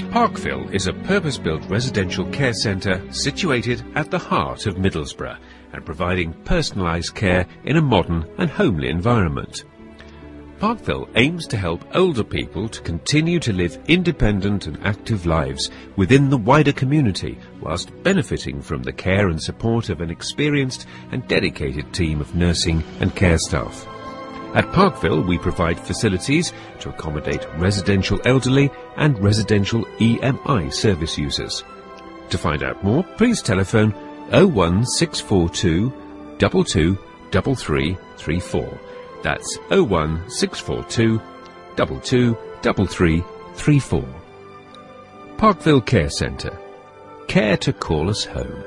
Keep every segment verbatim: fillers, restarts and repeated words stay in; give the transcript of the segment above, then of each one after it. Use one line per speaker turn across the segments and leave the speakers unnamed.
Parkville is a purpose-built residential care centre situated at the heart of Middlesbrough and providing personalised care in a modern and homely environment. Parkville aims to help older people to continue to live independent and active lives within the wider community whilst benefiting from the care and support of an experienced and dedicated team of nursing and care staff. At Parkville, we provide facilities to accommodate residential elderly and residential E M I service users. To find out more, please telephone oh one six four two, two two three three three four. That's oh one six four two, two two three three three four. Parkville Care Centre. Care to call us home.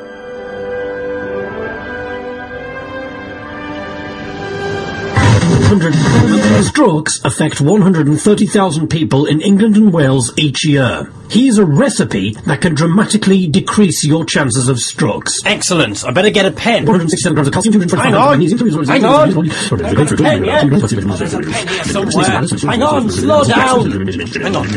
Strokes affect one hundred thirty thousand people in England and Wales each year. Here's a recipe that can dramatically decrease your chances of strokes.
Excellent. I better get a pen.
one hundred sixty-seven grams of calcium.
Hang on. Hang on. I've got a pen, yeah. There's a pen here somewhere. Hang on. Slow down. Hang on.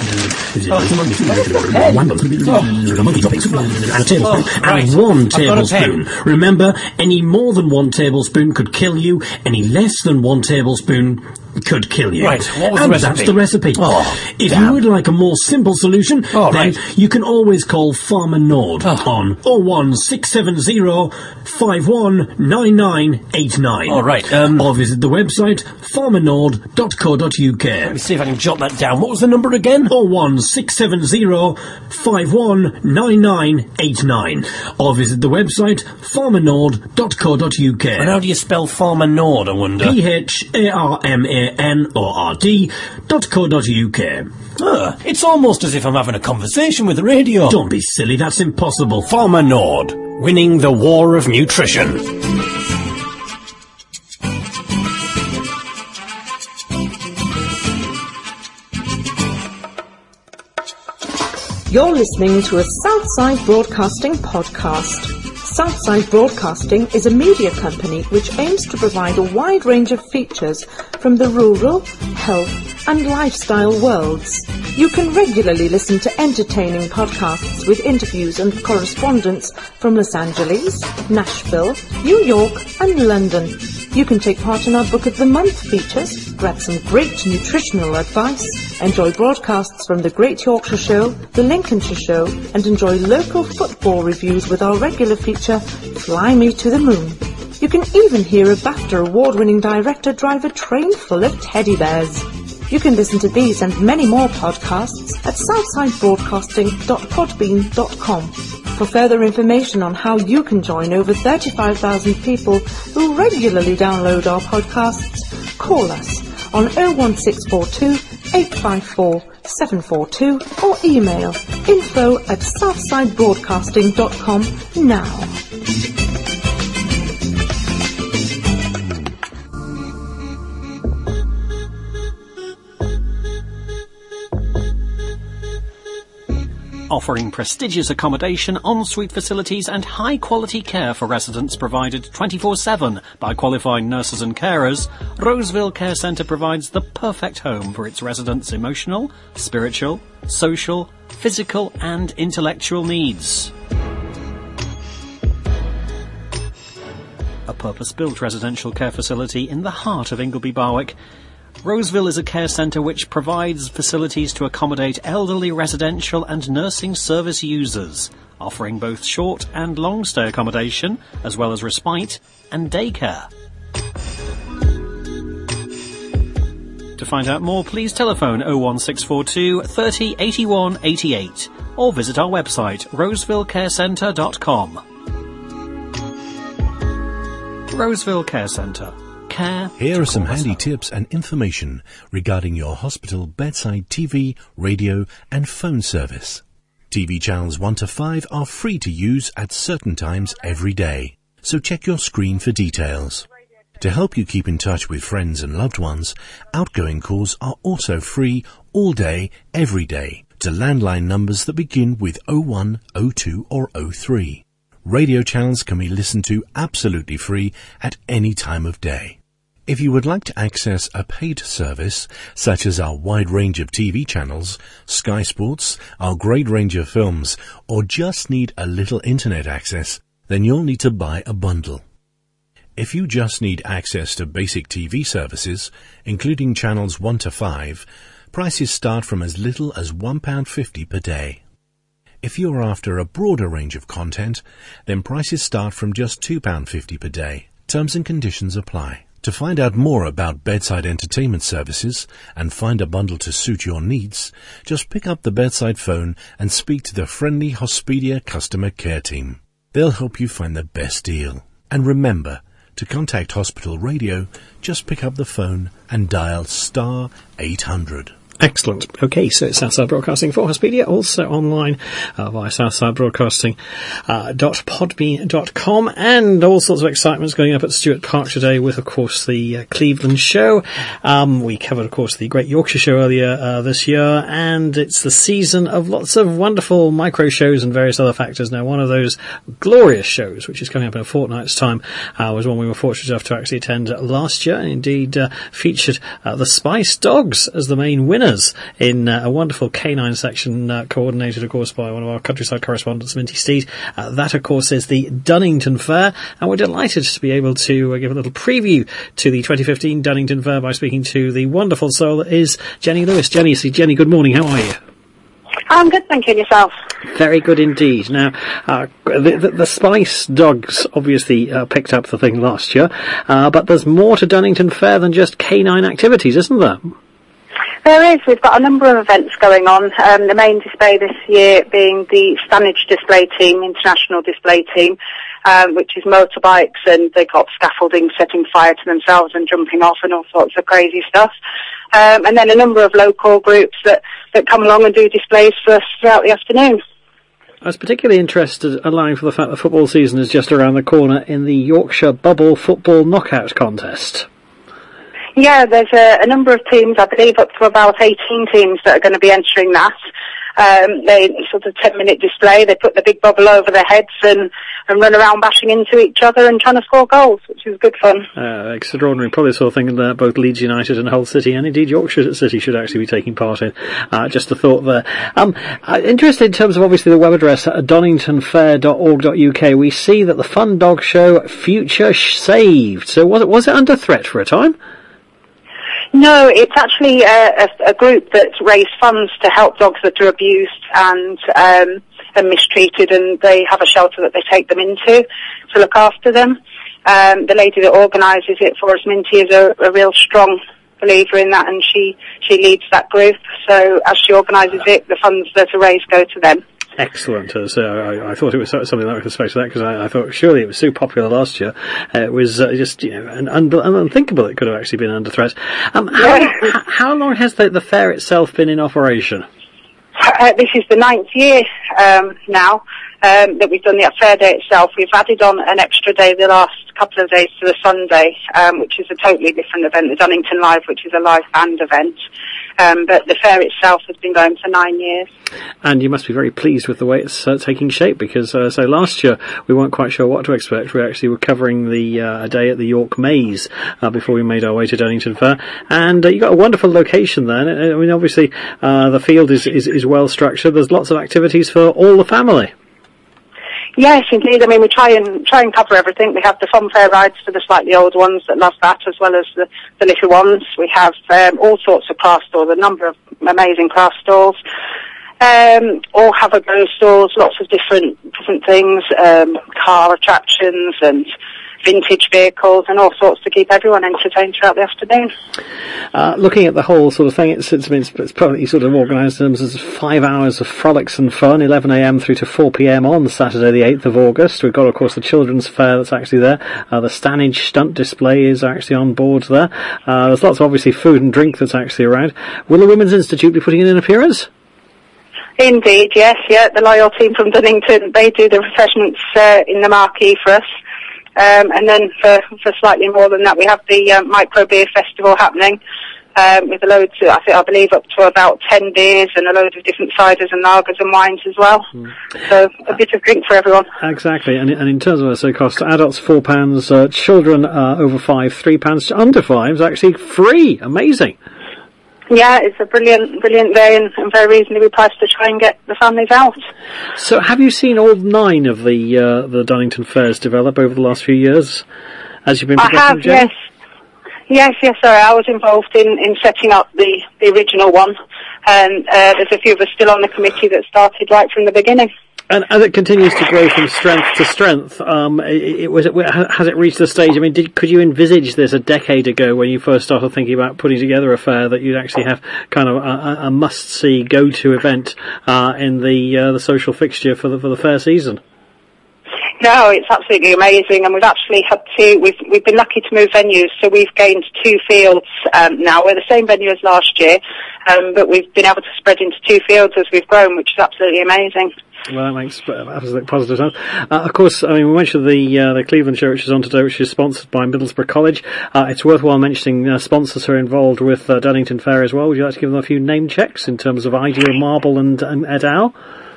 And a tablespoon. And one tablespoon. Remember, any more than one tablespoon could kill you. Any less than one tablespoon could kill you.
Right, what was
and
the recipe?
That's the recipe.
Oh,
if
damn.
you would like a more simple solution,
oh,
then
right.
you can always call Farmer Nord
oh.
on oh one six seven oh, five one nine nine eight nine.
All right. Um,
or visit the website farmer nord dot co dot uk.
Let me see if I can jot that down. What was the number again?
oh one six seven oh, five one nine nine eight nine. Or visit the website farmer nord dot co dot uk.
And how do you spell Farmer Nord, I wonder?
P H A R M A N O R D dot co dot uk.
Ah, it's almost as if I'm having a conversation with the radio.
Don't be silly, that's impossible.
Farmer Nord, winning the war of nutrition.
You're listening to a Southside Broadcasting podcast. Southside Broadcasting is a media company which aims to provide a wide range of features from the rural, health and lifestyle worlds. You can regularly listen to entertaining podcasts with interviews and correspondence from Los Angeles, Nashville, New York and London. You can take part in our Book of the Month features, grab some great nutritional advice, enjoy broadcasts from the Great Yorkshire Show, the Lincolnshire Show, and enjoy local football reviews with our regular feature, Fly Me to the Moon. You can even hear a BAFTA award-winning director drive a train full of teddy bears. You can listen to these and many more podcasts at southside broadcasting dot podbean dot com. For further information on how you can join over thirty-five thousand people who regularly download our podcasts, call us on oh one six four two, eight five four, seven four two or email info at southside broadcasting dot com now.
Offering prestigious accommodation, en-suite facilities and high-quality care for residents provided twenty-four seven by qualified nurses and carers, Roseville Care Centre provides the perfect home for its residents' emotional, spiritual, social, physical and intellectual needs. A purpose-built residential care facility in the heart of Ingleby Barwick, Roseville is a care centre which provides facilities to accommodate elderly residential and nursing service users, offering both short and long stay accommodation, as well as respite and daycare. To find out more, please telephone oh one six four two, thirty, eighty-one, eighty-eight or visit our website roseville care centre dot com. Roseville Care Centre. Care.
Here are some handy tips and information regarding your hospital bedside T V, radio and phone service. T V channels one to five are free to use at certain times every day, so check your screen for details. To help you keep in touch with friends and loved ones, outgoing calls are also free all day, every day, to landline numbers that begin with oh one, oh two or oh three. Radio channels can be listened to absolutely free at any time of day. If you would like to access a paid service, such as our wide range of T V channels, Sky Sports, our great range of films, or just need a little internet access, then you'll need to buy a bundle. If you just need access to basic T V services, including channels one to five, prices start from as little as one pound fifty per day. If you're after a broader range of content, then prices start from just two pounds fifty per day. Terms and conditions apply. To find out more about bedside entertainment services and find a bundle to suit your needs, just pick up the bedside phone and speak to the friendly Hospedia customer care team. They'll help you find the best deal. And remember, to contact Hospital Radio, just pick up the phone and dial star eight hundred.
Excellent. Okay, so it's Southside Broadcasting for Hospedia, also online uh, via southside broadcasting dot podbean dot com, and all sorts of excitements going up at Stuart Park today with, of course, the uh, Cleveland show. Um, we covered, of course, the Great Yorkshire show earlier uh, this year, and it's the season of lots of wonderful micro shows and various other factors. Now, one of those glorious shows, which is coming up in a fortnight's time, uh, was one we were fortunate enough to actually attend last year, and indeed uh, featured uh, the Spice Dogs as the main winner in uh, a wonderful canine section uh, coordinated, of course, by one of our countryside correspondents, Minty Steed. Uh, that, of course, is the Dunnington Fair, and we're delighted to be able to uh, give a little preview to the twenty fifteen Dunnington Fair by speaking to the wonderful soul that is Jenny Lewis. Jenny, see, Jenny, good morning. How are you?
I'm good, thank you. And yourself?
Very good indeed. Now, uh, the, the, the Spice Dogs obviously uh, picked up the thing last year, uh, but there's more to Dunnington Fair than just canine activities, isn't there?
There is. We've got a number of events going on. Um, the main display this year being the Stanage display team, international display team, um, which is motorbikes, and they've got scaffolding setting fire to themselves and jumping off and all sorts of crazy stuff. Um, and then a number of local groups that, that come along and do displays for us throughout the afternoon.
I was particularly interested, allowing for the fact that football season is just around the corner, in the Yorkshire Bubble Football Knockout Contest.
Yeah, there's a, a number of teams, I believe up to about eighteen teams that are going to be entering that. Um, they sort of ten minute display, they put the big bubble over their heads and, and run around bashing into each other and trying to score goals, which is good fun. Uh,
extraordinary. Probably the sort of thing that both Leeds United and Hull City, and indeed Yorkshire City, should actually be taking part in. Uh, just a thought there. Um, uh, interested in terms of obviously the web address at donington fair dot org dot U K, we see that the Fun Dog Show Future Saved. So was it, was it under threat for a time?
No, it's actually a, a, a group that's raised funds to help dogs that are abused and um, and mistreated, and they have a shelter that they take them into to look after them. Um, the lady that organises it for us, Minty, is a, a real strong believer in that, and she, she leads that group. So as she organises it, the funds that are raised go to them.
Excellent. Uh, so I, I thought it was something that I could expect that, because I, I thought surely it was so popular last year. Uh, it was uh, just, you know, an, un- unthinkable it could have actually been under threat. Um, how, yeah. how long has the, the fair itself been in operation?
Uh, this is the ninth year um, now um, that we've done the fair day itself. We've added on an extra day the last couple of days to the Sunday, um, which is a totally different event, the Dunnington Live, which is a live band event. Um, but the fair itself has been going for nine years.
And you must be very pleased with the way it's uh, taking shape, because uh, so last year we weren't quite sure what to expect. We actually were covering the uh, a day at the York Maze uh, before we made our way to Dunnington Fair, and uh, you got a wonderful location there. I mean, obviously uh, the field is, is, is well structured. There's lots of activities for all the family.
Yes, indeed. I mean, we try and try and cover everything. We have the fun fair rides for the slightly older ones that love that, as well as the, the little ones. We have um, all sorts of craft stalls, a number of amazing craft stalls, um, all have-a-go stalls, lots of different different things, um, car attractions and vintage vehicles and all sorts to keep everyone entertained throughout the afternoon.
Uh, looking at the whole sort of thing, it's, it's, it's, it's probably sort of organised in terms of five hours of frolics and fun, eleven a.m. through to four p.m. on Saturday the eighth of August. We've got, of course, the children's fair that's actually there. Uh, the Stanage stunt display is actually on board there. Uh, there's lots of, obviously, food and drink that's actually around. Will the Women's Institute be putting in an appearance?
Indeed, yes, yeah. The loyal team from Dunnington, they do the refreshments uh, in the marquee for us. Um, and then for, for slightly more than that, we have the uh, Micro Beer Festival happening um, with a load, to, I think I believe up to about ten beers and a load of different ciders and lagers and wines as well. Mm. So a bit of drink for everyone.
Exactly, and, and in terms of so cost, adults four pounds, uh, children uh, over five three pounds, under five is actually free. Amazing.
Yeah, it's a brilliant, brilliant day and, and very reasonably priced to try and get the families out.
So, have you seen all nine of the uh, the Dunnington fairs develop over the last few years? As you've been progressing,
I have,
Jenny?
yes, yes, yes. Sorry, I was involved in, in setting up the, the original one, and uh, there's a few of us still on the committee that started right from the beginning.
And as it continues to grow from strength to strength, um, it, it, was it, has it reached the stage? I mean, did, could you envisage this a decade ago when you first started thinking about putting together a fair that you'd actually have kind of a, a must-see, go-to event uh, in the uh, the social fixture for the for the fair season?
No, it's absolutely amazing, and we've actually had to. We've we've been lucky to move venues, so we've gained two fields um, now. We're the same venue as last year, um, but we've been able to spread into two fields as we've grown, which is absolutely amazing.
Well, that makes absolutely positive sense. Uh, of course, I mean, we mentioned the uh, the Cleveland show, which is on today, which is sponsored by Middlesbrough College. Uh, it's worthwhile mentioning uh, sponsors who are involved with uh, Dunnington Fair as well. Would you like to give them a few name checks in terms of Ideal Marble and, and et al.?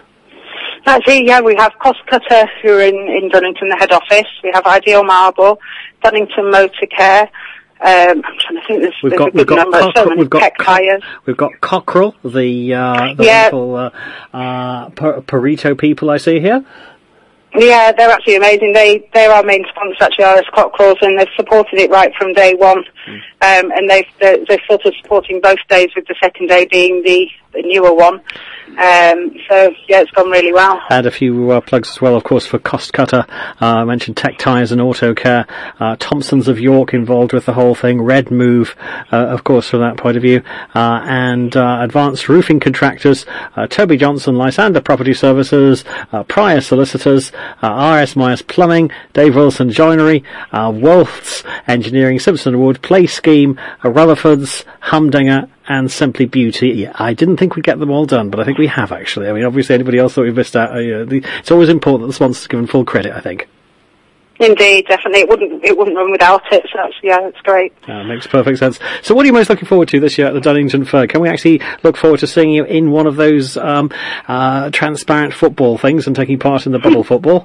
That's it, yeah. We have Cost Cutter, who are in, in Dunnington, the head office. We have Ideal Marble, Dunnington Motor Care. Um, I'm trying to think. There's,
we've
there's
got,
a good
we've
number.
Got
So
Cock- we've got
tech tires.
We've got Cockerell, the uh, the
yeah.
local uh, uh, Pareto people I see here.
Yeah, they're absolutely amazing. They they're our main sponsor, actually, R S Cockerells, and they've supported it right from day one. Mm. Um, and they've they're, they're sort of supporting both days, with the second day being the, the newer one. Um, so yeah, it's gone really well.
And a few uh, plugs as well, of course, for Cost Cutter. Uh, I mentioned Tech Tires and Auto Care. Uh, Thompsons of York involved with the whole thing. Red Move, uh, of course, from that point of view. Uh, and uh, Advanced Roofing Contractors. Uh, Toby Johnson, Lysander Property Services. Uh, Pryor Solicitors. Uh, R S Myers Plumbing. Dave Wilson Joinery. Uh, Wolf's Engineering. Simpson Wood. Play Scheme. Uh, Rutherford's. Humdinger. And Simply Beauty. Yeah, I didn't think we'd get them all done, but I think we have, actually. I mean, obviously, anybody else thought we missed out. Uh, the, it's always important that the sponsor's given full credit, I think.
Indeed, definitely. It wouldn't it wouldn't run without it, so that's, yeah, it's great.
Uh, makes perfect sense. So what are you most looking forward to this year at the Dunnington Fair? Can we actually look forward to seeing you in one of those um, uh, transparent football things and taking part in the bubble football?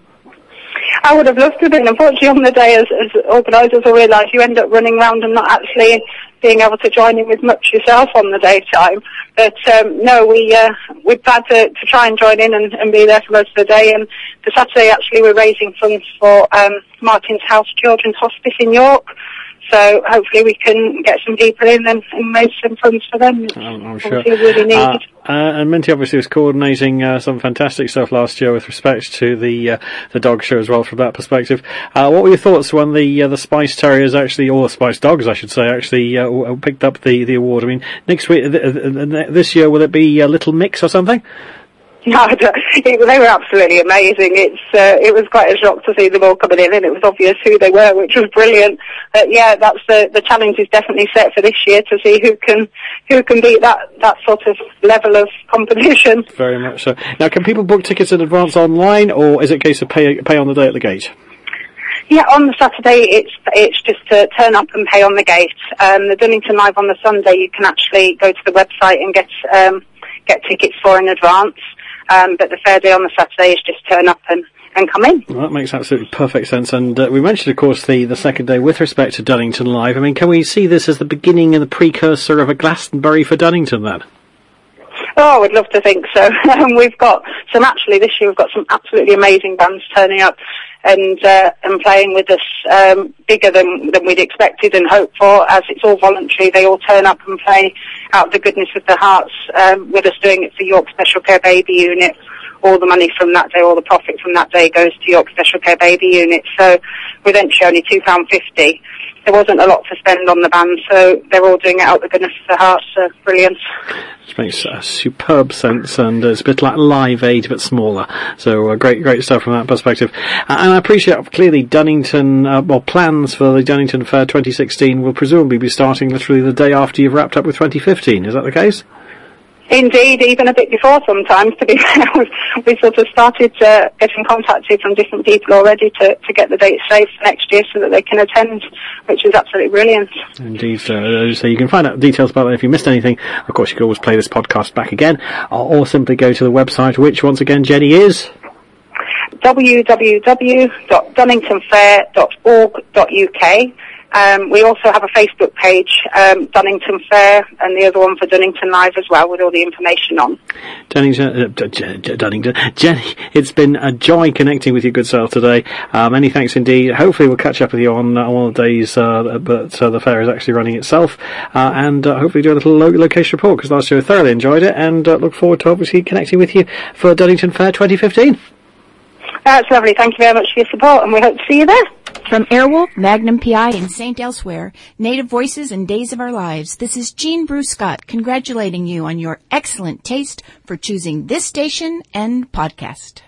I would have loved to have been. Unfortunately, on the day, as, as organisers will realise, you end up running around and not actually being able to join in with much yourself on the daytime. But um, no, we uh, we plan to, to try and join in and, and be there for most of the day. And the Saturday, actually, we're raising funds for um, Martin's House Children's Hospice in York. So hopefully we can get some people in and, and raise some funds for them.
I'm, I'm sure.
Really needed.
Uh, uh, and Minty obviously was coordinating uh, some fantastic stuff last year with respect to the uh, the dog show as well from that perspective. Uh, what were your thoughts when the uh, the Spice Terriers actually, or Spice Dogs I should say, actually uh, picked up the, the award? I mean, next week, th- th- this year, will it be a Little Mix or something?
No, it, they were absolutely amazing. It's uh, it was quite a shock to see them all coming in, and it was obvious who they were, which was brilliant. But yeah, that's the the challenge is definitely set for this year to see who can who can beat that that sort of level of competition.
Very much so. Now, can people book tickets in advance online, or is it a case of pay pay on the day at the gate?
Yeah, on the Saturday it's it's just to turn up and pay on the gate. Um, the Dunnington Live on the Sunday, you can actually go to the website and get um, get tickets for in advance. Um, but the fair day on the Saturday is just turn up and, and come in.
Well, that makes absolutely perfect sense. And uh, we mentioned, of course, the, the second day with respect to Dunnington Live. I mean, can we see this as the beginning and the precursor of a Glastonbury for Dunnington then?
Oh, I would love to think so. um, we've got some, actually, this year we've got some absolutely amazing bands turning up and uh, and playing with us, um, bigger than than we'd expected and hoped for. As it's all voluntary, they all turn up and play out of the goodness of their hearts um, with us doing it for York Special Care Baby Unit. All the money from that day, all the profit from that day goes to York Special Care Baby Unit. So with entry only two pounds fifty, there wasn't a lot to spend on the band, so they're all doing it out of the goodness of their hearts. So brilliant.
Which makes uh, superb sense, and uh, it's a bit like Live Aid, but smaller. So uh, great, great stuff from that perspective. Uh, and I appreciate, clearly, Dunnington, uh, well, plans for the Dunnington Fair twenty sixteen will presumably be starting literally the day after you've wrapped up with twenty fifteen. Is that the case?
Indeed, even a bit before sometimes, to be fair. We sort of started uh, getting contacted from different people already to, to get the dates saved for next year so that they can attend, which is absolutely brilliant.
Indeed, uh, so you can find out details about that if you missed anything. Of course, you can always play this podcast back again, or, or simply go to the website, which once again, Jenny, is
w w w dot dunnington fair dot org dot u k. Um, we also have a Facebook page, um, Dunnington Fair, and the other one for Dunnington Live as well, with all the information on.
Dunnington, uh, D- D- D- Dunnington, Jenny, it's been a joy connecting with you, good self, today. Uh, many thanks indeed. Hopefully we'll catch up with you on uh, one of the days uh, but uh, the fair is actually running itself, uh, and uh, hopefully do a little lo- location report, because last year I thoroughly enjoyed it, and uh, look forward to obviously connecting with you for Dunnington Fair twenty fifteen.
That's lovely. Thank you very much for your support, and we hope to see you there.
From Airwolf, Magnum P I, and Saint Elsewhere, Native Voices and Days of Our Lives, this is Jean Bruce Scott congratulating you on your excellent taste for choosing this station and podcast.